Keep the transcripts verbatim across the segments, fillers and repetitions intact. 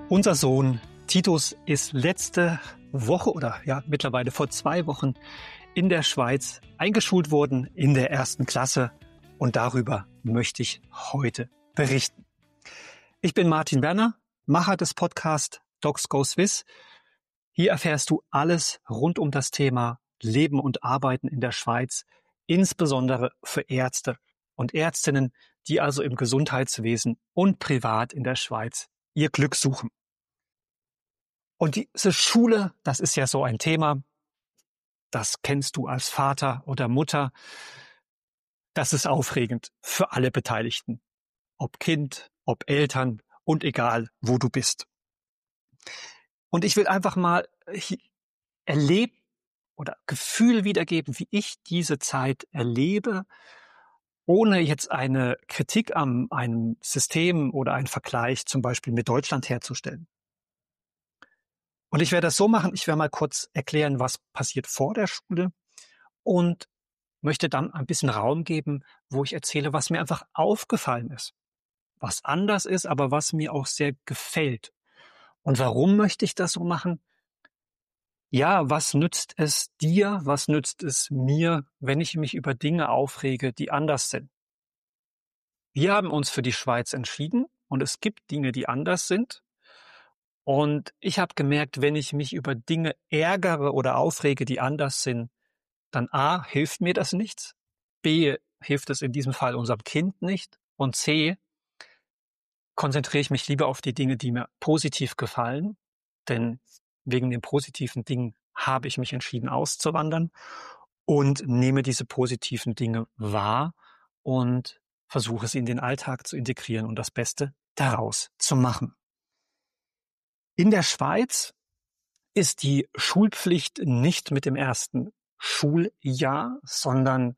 Unser Sohn Titus ist letzte Woche oder ja mittlerweile vor zwei Wochen in der Schweiz eingeschult worden in der ersten Klasse und darüber möchte ich heute berichten. Ich bin Martin Werner, Macher des Podcasts Docs Go Swiss. Hier erfährst du alles rund um das Thema Leben und Arbeiten in der Schweiz, insbesondere für Ärzte und Ärztinnen, die also im Gesundheitswesen und privat in der Schweiz ihr Glück suchen. Und diese Schule, das ist ja so ein Thema, das kennst du als Vater oder Mutter. Das ist aufregend für alle Beteiligten, ob Kind, ob Eltern und egal, wo du bist. Und ich will einfach mal erleben oder Gefühl wiedergeben, wie ich diese Zeit erlebe, ohne jetzt eine Kritik an einem System oder einen Vergleich zum Beispiel mit Deutschland herzustellen. Und ich werde das so machen, ich werde mal kurz erklären, was passiert vor der Schule und möchte dann ein bisschen Raum geben, wo ich erzähle, was mir einfach aufgefallen ist, was anders ist, aber was mir auch sehr gefällt. Und warum möchte ich das so machen? Ja, was nützt es dir, was nützt es mir, wenn ich mich über Dinge aufrege, die anders sind? Wir haben uns für die Schweiz entschieden und es gibt Dinge, die anders sind. Und ich habe gemerkt, wenn ich mich über Dinge ärgere oder aufrege, die anders sind, dann A, hilft mir das nichts, B, hilft es in diesem Fall unserem Kind nicht und C, konzentriere ich mich lieber auf die Dinge, die mir positiv gefallen, denn wegen den positiven Dingen habe ich mich entschieden auszuwandern und nehme diese positiven Dinge wahr und versuche sie in den Alltag zu integrieren und das Beste daraus zu machen. In der Schweiz ist die Schulpflicht nicht mit dem ersten Schuljahr, sondern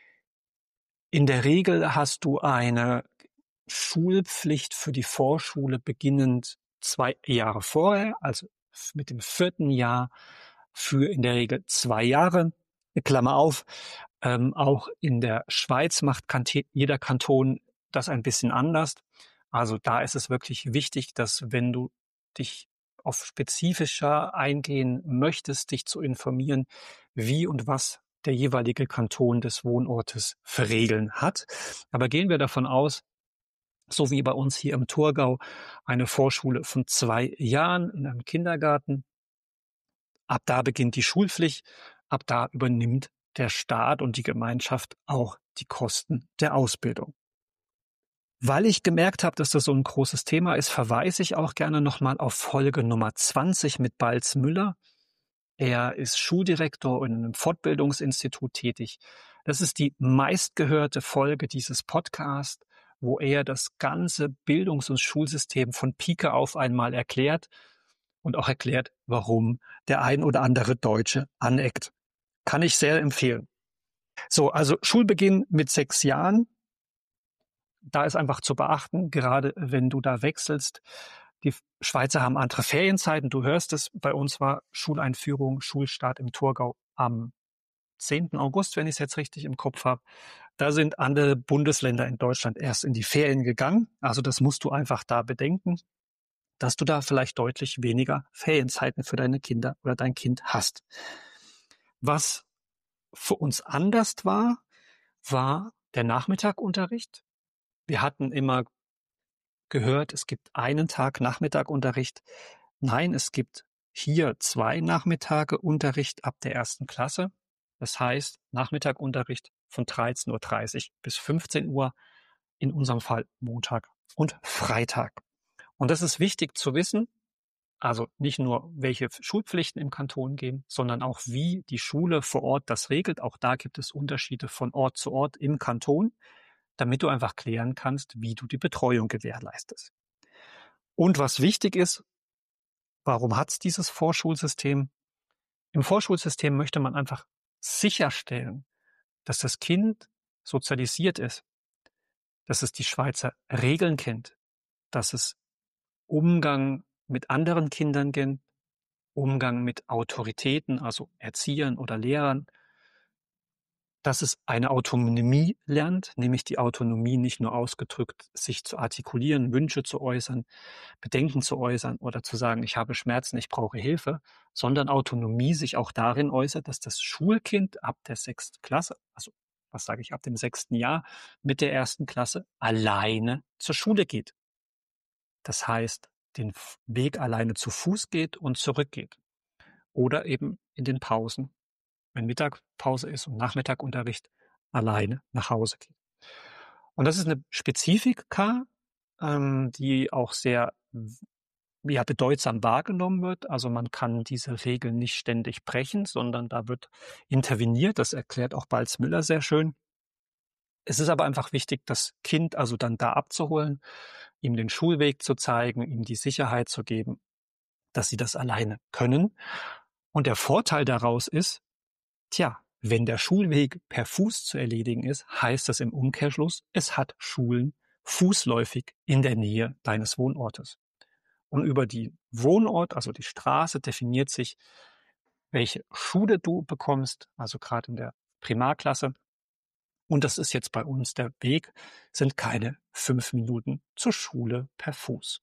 in der Regel hast du eine Schulpflicht für die Vorschule beginnend zwei Jahre vorher, also mit dem vierten Jahr für in der Regel zwei Jahre. Klammer auf, ähm, auch in der Schweiz macht Kante- jeder Kanton das ein bisschen anders. Also da ist es wirklich wichtig, dass wenn du dich auf spezifischer eingehen möchtest, dich zu informieren, wie und was der jeweilige Kanton des Wohnortes für Regeln hat. Aber gehen wir davon aus, so wie bei uns hier im Thurgau, eine Vorschule von zwei Jahren in einem Kindergarten. Ab da beginnt die Schulpflicht, ab da übernimmt der Staat und die Gemeinschaft auch die Kosten der Ausbildung. Weil ich gemerkt habe, dass das so ein großes Thema ist, verweise ich auch gerne nochmal auf Folge Nummer zwanzig mit Balz Müller. Er ist Schuldirektor in einem Fortbildungsinstitut tätig. Das ist die meistgehörte Folge dieses Podcasts, wo er das ganze Bildungs- und Schulsystem von Pike auf einmal erklärt und auch erklärt, warum der ein oder andere Deutsche aneckt. Kann ich sehr empfehlen. So, also Schulbeginn mit sechs Jahren. Da ist einfach zu beachten, gerade wenn du da wechselst. Die Schweizer haben andere Ferienzeiten. Du hörst es, bei uns war Schuleinführung, Schulstart im Thurgau am zehnten August, wenn ich es jetzt richtig im Kopf habe. Da sind andere Bundesländer in Deutschland erst in die Ferien gegangen. Also das musst du einfach da bedenken, dass du da vielleicht deutlich weniger Ferienzeiten für deine Kinder oder dein Kind hast. Was für uns anders war, war der Nachmittagunterricht. Wir hatten immer gehört, es gibt einen Tag Nachmittagunterricht. Nein, es gibt hier zwei Nachmittage Unterricht ab der ersten Klasse. Das heißt, Nachmittagunterricht von dreizehn Uhr dreißig bis fünfzehn Uhr, in unserem Fall Montag und Freitag. Und das ist wichtig zu wissen, also nicht nur, welche Schulpflichten im Kanton gehen, sondern auch, wie die Schule vor Ort das regelt. Auch da gibt es Unterschiede von Ort zu Ort im Kanton, damit du einfach klären kannst, wie du die Betreuung gewährleistest. Und was wichtig ist, warum hat es dieses Vorschulsystem? Im Vorschulsystem möchte man einfach sicherstellen, dass das Kind sozialisiert ist, dass es die Schweizer Regeln kennt, dass es Umgang mit anderen Kindern kennt, Umgang mit Autoritäten, also Erziehern oder Lehrern, dass es eine Autonomie lernt, nämlich die Autonomie nicht nur ausgedrückt, sich zu artikulieren, Wünsche zu äußern, Bedenken zu äußern oder zu sagen, ich habe Schmerzen, ich brauche Hilfe, sondern Autonomie sich auch darin äußert, dass das Schulkind ab der sechsten Klasse, also was sage ich, ab dem sechsten Jahr mit der ersten Klasse alleine zur Schule geht. Das heißt, den Weg alleine zu Fuß geht und zurückgeht. Oder eben in den Pausen, wenn Mittagpause ist und Nachmittagunterricht, alleine nach Hause geht. Und das ist eine Spezifika, ähm, die auch sehr ja, bedeutsam wahrgenommen wird. Also man kann diese Regeln nicht ständig brechen, sondern da wird interveniert. Das erklärt auch Balz Müller sehr schön. Es ist aber einfach wichtig, das Kind also dann da abzuholen, ihm den Schulweg zu zeigen, ihm die Sicherheit zu geben, dass sie das alleine können. Und der Vorteil daraus ist, tja, wenn der Schulweg per Fuß zu erledigen ist, heißt das im Umkehrschluss, es hat Schulen fußläufig in der Nähe deines Wohnortes. Und über die Wohnort, also die Straße, definiert sich, welche Schule du bekommst, also gerade in der Primarklasse. Und das ist jetzt bei uns der Weg, sind keine fünf Minuten zur Schule per Fuß.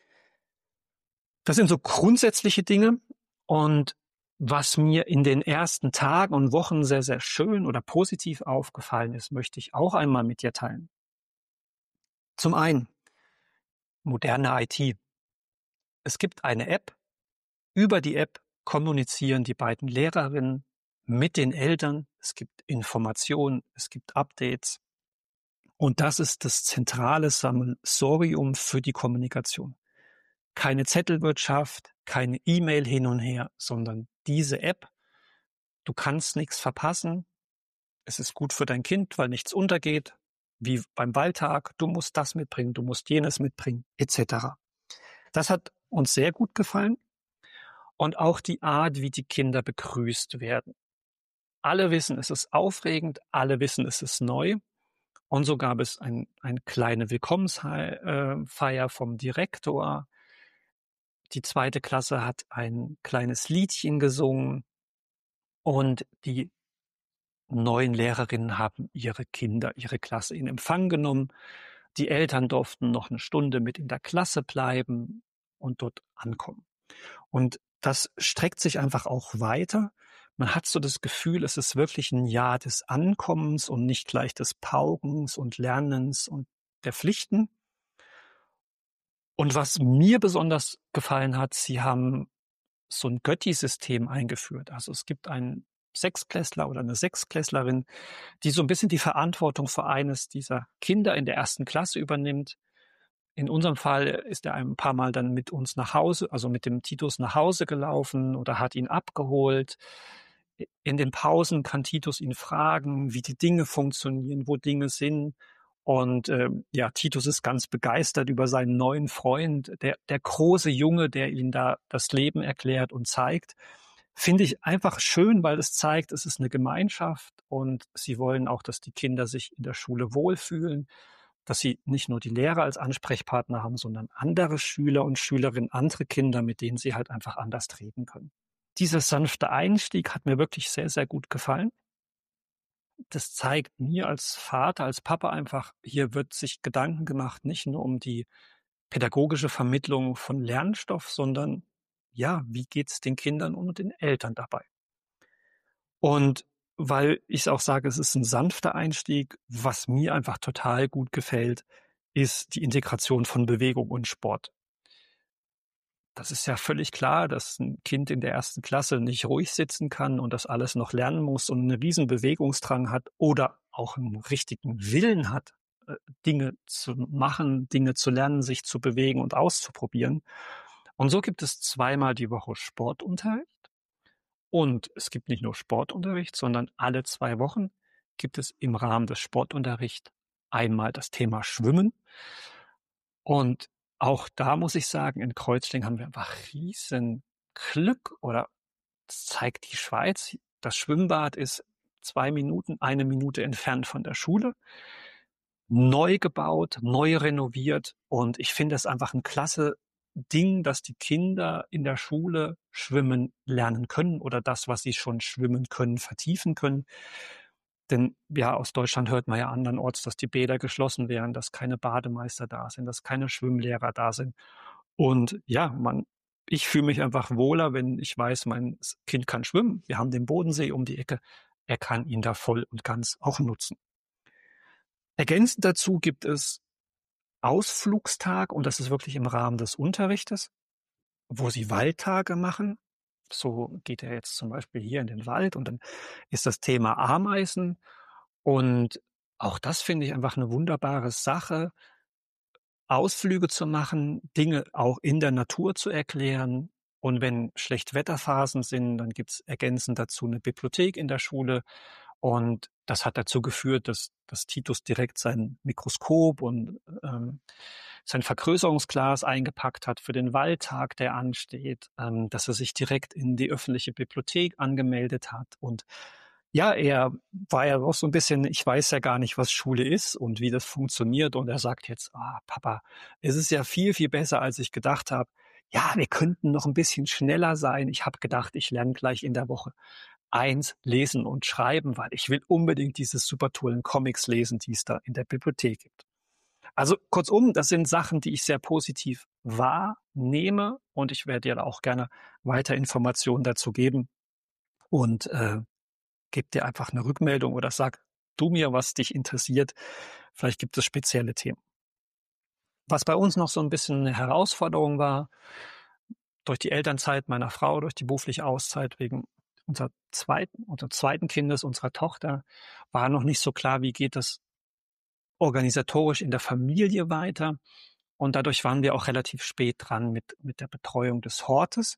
Das sind so grundsätzliche Dinge. Und was mir in den ersten Tagen und Wochen sehr, sehr schön oder positiv aufgefallen ist, möchte ich auch einmal mit dir teilen. Zum einen, moderne I T. Es gibt eine App. Über die App kommunizieren die beiden Lehrerinnen mit den Eltern. Es gibt Informationen, es gibt Updates. Und das ist das zentrale Sammelsurium für die Kommunikation. Keine Zettelwirtschaft, keine E-Mail hin und her, sondern diese App. Du kannst nichts verpassen. Es ist gut für dein Kind, weil nichts untergeht. Wie beim Wahltag, du musst das mitbringen, du musst jenes mitbringen, et cetera. Das hat uns sehr gut gefallen. Und auch die Art, wie die Kinder begrüßt werden. Alle wissen, es ist aufregend, alle wissen, es ist neu. Und so gab es ein, eine kleine Willkommensfeier vom Direktor. Die zweite Klasse hat ein kleines Liedchen gesungen und die neuen Lehrerinnen haben ihre Kinder, ihre Klasse in Empfang genommen. Die Eltern durften noch eine Stunde mit in der Klasse bleiben und dort ankommen. Und das streckt sich einfach auch weiter. Man hat so das Gefühl, es ist wirklich ein Jahr des Ankommens und nicht gleich des Paugens und Lernens und der Pflichten. Und was mir besonders gefallen hat, sie haben so ein Götti-System eingeführt. Also es gibt einen Sechsklässler oder eine Sechsklässlerin, die so ein bisschen die Verantwortung für eines dieser Kinder in der ersten Klasse übernimmt. In unserem Fall ist er ein paar Mal dann mit uns nach Hause, also mit dem Titus nach Hause gelaufen oder hat ihn abgeholt. In den Pausen kann Titus ihn fragen, wie die Dinge funktionieren, wo Dinge sind. Und ähm, ja, Titus ist ganz begeistert über seinen neuen Freund, der, der große Junge, der ihm da das Leben erklärt und zeigt. Finde ich einfach schön, weil es zeigt, es ist eine Gemeinschaft und sie wollen auch, dass die Kinder sich in der Schule wohlfühlen, dass sie nicht nur die Lehrer als Ansprechpartner haben, sondern andere Schüler und Schülerinnen, andere Kinder, mit denen sie halt einfach anders reden können. Dieser sanfte Einstieg hat mir wirklich sehr, sehr gut gefallen. Das zeigt mir als Vater, als Papa einfach, hier wird sich Gedanken gemacht, nicht nur um die pädagogische Vermittlung von Lernstoff, sondern ja, wie geht's den Kindern und den Eltern dabei? Und weil ich auch sage, es ist ein sanfter Einstieg, was mir einfach total gut gefällt, ist die Integration von Bewegung und Sport. Das ist ja völlig klar, dass ein Kind in der ersten Klasse nicht ruhig sitzen kann und das alles noch lernen muss und einen riesen Bewegungsdrang hat oder auch einen richtigen Willen hat, äh, Dinge zu machen, Dinge zu lernen, sich zu bewegen und auszuprobieren. Und so gibt es zweimal die Woche Sportunterricht. Und es gibt nicht nur Sportunterricht, sondern alle zwei Wochen gibt es im Rahmen des Sportunterrichts einmal das Thema Schwimmen. Und auch da muss ich sagen, in Kreuzlingen haben wir einfach riesen Glück oder das zeigt die Schweiz. Das Schwimmbad ist zwei Minuten, eine Minute entfernt von der Schule. Neu gebaut, neu renoviert. Und ich finde es einfach ein klasse Ding, dass die Kinder in der Schule schwimmen lernen können oder das, was sie schon schwimmen können, vertiefen können. Denn ja, aus Deutschland hört man ja andernorts, dass die Bäder geschlossen wären, dass keine Bademeister da sind, dass keine Schwimmlehrer da sind. Und ja, man, ich fühle mich einfach wohler, wenn ich weiß, mein Kind kann schwimmen. Wir haben den Bodensee um die Ecke. Er kann ihn da voll und ganz auch nutzen. Ergänzend dazu gibt es Ausflugstag, und das ist wirklich im Rahmen des Unterrichtes, wo sie Waldtage machen. So geht er jetzt zum Beispiel hier in den Wald und dann ist das Thema Ameisen. Und auch das finde ich einfach eine wunderbare Sache, Ausflüge zu machen, Dinge auch in der Natur zu erklären. Und wenn Schlechtwetterphasen sind, dann gibt's ergänzend dazu eine Bibliothek in der Schule. Und das hat dazu geführt, dass, dass Titus direkt sein Mikroskop und ähm, sein Vergrößerungsglas eingepackt hat für den Waldtag, der ansteht, ähm, dass er sich direkt in die öffentliche Bibliothek angemeldet hat. Und ja, er war ja auch so ein bisschen, ich weiß ja gar nicht, was Schule ist und wie das funktioniert. Und er sagt jetzt, ah, Papa, es ist ja viel, viel besser, als ich gedacht habe. Ja, wir könnten noch ein bisschen schneller sein. Ich habe gedacht, ich lerne gleich in der Woche eins lesen und schreiben, weil ich will unbedingt diese super tollen Comics lesen, die es da in der Bibliothek gibt. Also kurzum, das sind Sachen, die ich sehr positiv wahrnehme und ich werde dir da auch gerne weiter Informationen dazu geben und äh, gebe dir einfach eine Rückmeldung oder sag du mir, was dich interessiert. Vielleicht gibt es spezielle Themen. Was bei uns noch so ein bisschen eine Herausforderung war, durch die Elternzeit meiner Frau, durch die berufliche Auszeit wegen unserer zweiten, unseres zweiten Kindes, unserer Tochter, war noch nicht so klar, wie geht das organisatorisch in der Familie weiter. Und dadurch waren wir auch relativ spät dran mit, mit der Betreuung des Hortes.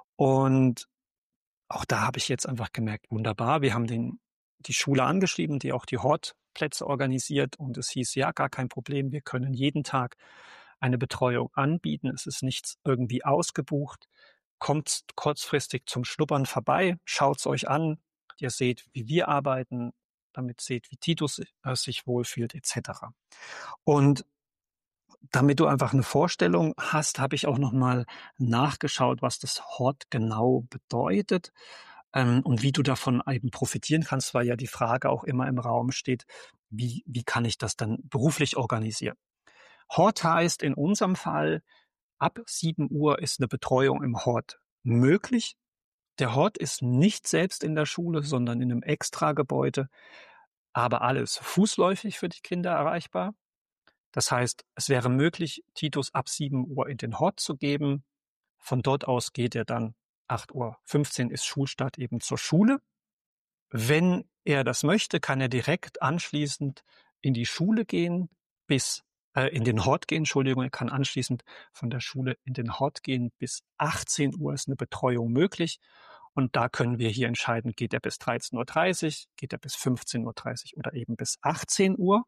Und auch da habe ich jetzt einfach gemerkt, wunderbar, wir haben den, die Schule angeschrieben, die auch die Hortplätze organisiert. Und es hieß, ja, gar kein Problem, wir können jeden Tag eine Betreuung anbieten. Es ist nichts irgendwie ausgebucht. Kommt kurzfristig zum Schnuppern vorbei, schaut's euch an. Ihr seht, wie wir arbeiten, damit seht, wie Titus äh, sich wohlfühlt, et cetera. Und damit du einfach eine Vorstellung hast, habe ich auch nochmal nachgeschaut, was das Hort genau bedeutet ähm, und wie du davon eben profitieren kannst, weil ja die Frage auch immer im Raum steht, wie, wie kann ich das dann beruflich organisieren? Hort heißt in unserem Fall, ab sieben Uhr ist eine Betreuung im Hort möglich. Der Hort ist nicht selbst in der Schule, sondern in einem Extragebäude, aber alles fußläufig für die Kinder erreichbar. Das heißt, es wäre möglich, Titus ab sieben Uhr in den Hort zu geben. Von dort aus geht er dann, acht Uhr fünfzehn ist Schulstart, eben zur Schule. Wenn er das möchte, kann er direkt anschließend in die Schule gehen, bis äh, in den Hort gehen, Entschuldigung, er kann anschließend von der Schule in den Hort gehen. Bis achtzehn Uhr ist eine Betreuung möglich. Und da können wir hier entscheiden, geht er bis dreizehn Uhr dreißig, geht er bis fünfzehn Uhr dreißig oder eben bis achtzehn Uhr.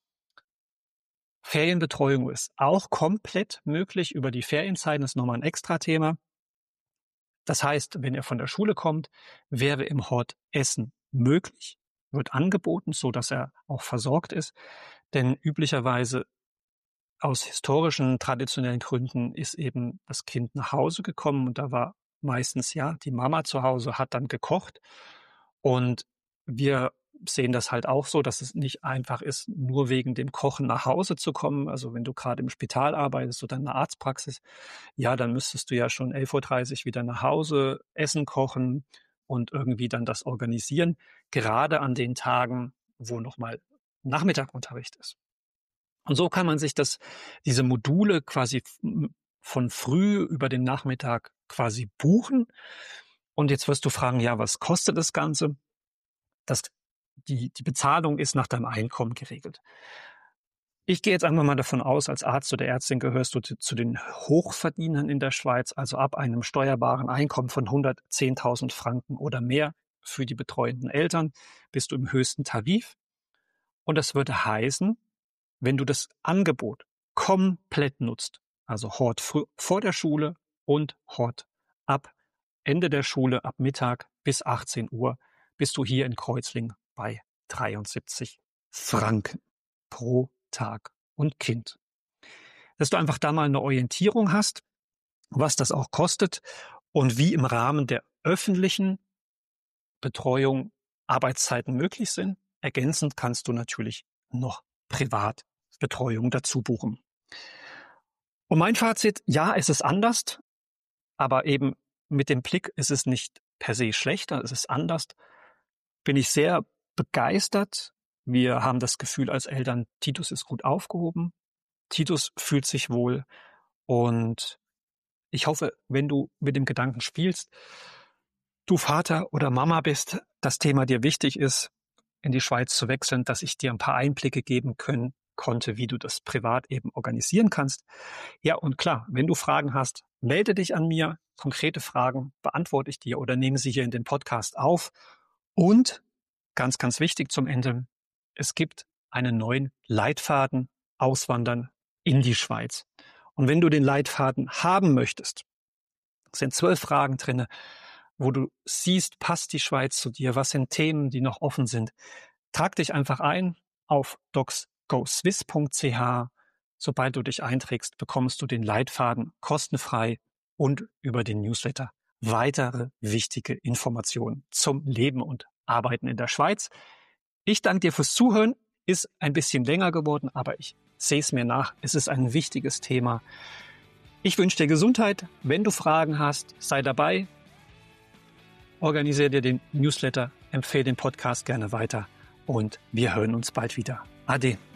Ferienbetreuung ist auch komplett möglich über die Ferienzeiten, das ist nochmal ein Extra-Thema. Das heißt, wenn er von der Schule kommt, wäre im Hort Essen möglich, wird angeboten, so dass er auch versorgt ist. Denn üblicherweise aus historischen, traditionellen Gründen ist eben das Kind nach Hause gekommen und da war meistens ja die Mama zu Hause, hat dann gekocht. Und wir sehen das halt auch so, dass es nicht einfach ist, nur wegen dem Kochen nach Hause zu kommen. Also wenn du gerade im Spital arbeitest oder in der Arztpraxis, ja, dann müsstest du ja schon elf Uhr dreißig wieder nach Hause, Essen kochen und irgendwie dann das organisieren. Gerade an den Tagen, wo nochmal Nachmittagunterricht ist. Und so kann man sich das, diese Module quasi von früh über den Nachmittag quasi buchen. Und jetzt wirst du fragen, ja, was kostet das Ganze? Das, die, die Bezahlung ist nach deinem Einkommen geregelt. Ich gehe jetzt einfach mal davon aus, als Arzt oder Ärztin gehörst du zu, zu den Hochverdienern in der Schweiz, also ab einem steuerbaren Einkommen von hundertzehntausend Franken oder mehr für die betreuenden Eltern bist du im höchsten Tarif. Und das würde heißen, wenn du das Angebot komplett nutzt, also Hort vor der Schule und Hort ab Ende der Schule, ab Mittag bis achtzehn Uhr, bist du hier in Kreuzlingen bei dreiundsiebzig Franken pro Tag und Kind. Dass du einfach da mal eine Orientierung hast, was das auch kostet und wie im Rahmen der öffentlichen Betreuung Arbeitszeiten möglich sind. ergänzend kannst du natürlich noch Privatbetreuung dazu buchen. Und mein Fazit, ja, es ist anders, aber eben mit dem Blick ist es nicht per se schlechter, es ist anders. Bin ich sehr begeistert. Wir haben das Gefühl als Eltern, Titus ist gut aufgehoben. Titus fühlt sich wohl. Und ich hoffe, wenn du mit dem Gedanken spielst, du Vater oder Mama bist, das Thema dir wichtig ist, in die Schweiz zu wechseln, dass ich dir ein paar Einblicke geben können, konnte, wie du das privat eben organisieren kannst. Ja, und klar, wenn du Fragen hast, melde dich an mir. Konkrete Fragen beantworte ich dir oder nehme sie hier in den Podcast auf. Und ganz, ganz wichtig zum Ende, es gibt einen neuen Leitfaden Auswandern in die Schweiz. Und wenn du den Leitfaden haben möchtest, sind zwölf Fragen drin, wo du siehst, passt die Schweiz zu dir, was sind Themen, die noch offen sind. Trag dich einfach ein auf docs go swiss punkt c h. Sobald du dich einträgst, bekommst du den Leitfaden kostenfrei und über den Newsletter weitere wichtige Informationen zum Leben und Arbeiten in der Schweiz. Ich danke dir fürs Zuhören. Ist ein bisschen länger geworden, aber ich sehe es mir nach. Es ist ein wichtiges Thema. Ich wünsche dir Gesundheit. Wenn du Fragen hast, sei dabei. Organisiere dir den Newsletter, empfehle den Podcast gerne weiter und wir hören uns bald wieder. Ade.